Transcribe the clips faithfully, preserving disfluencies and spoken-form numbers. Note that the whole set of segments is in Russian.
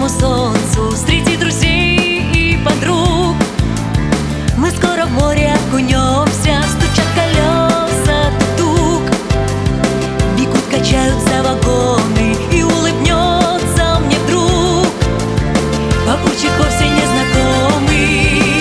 яркому солнцу среди друзей и подруг. Мы скоро в море окунемся, стучат колеса тук. Бегут, качаются вагоны, и улыбнется мне вдруг попутчик вовсе незнакомый.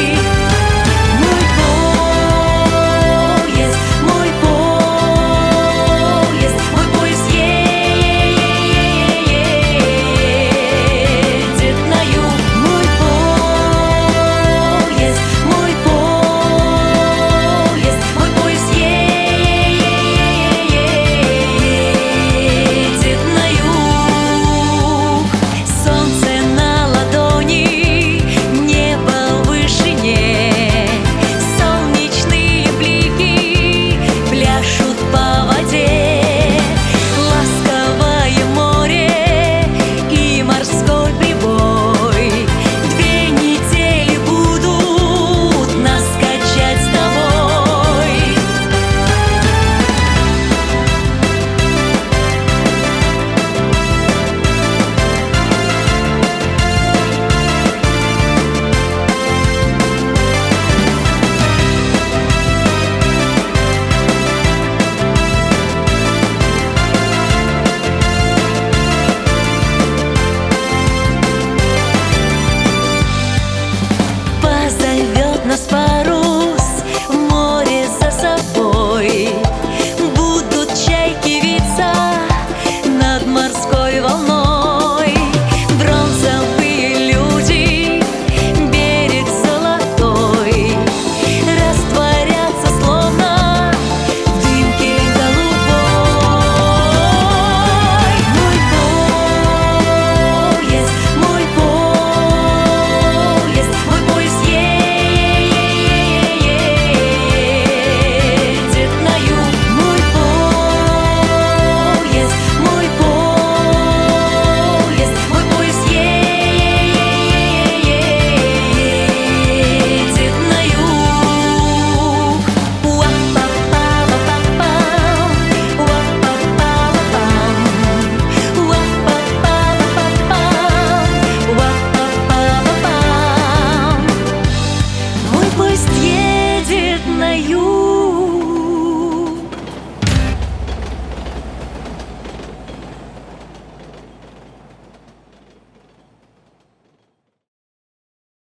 Нас парус в море за собой, будут чайки виться над морской волной. Бронзовые люди, берег золотой, растворятся словно в дымке голубой. Мой поезд, мой поезд, мой поезд едет. Едет на юг.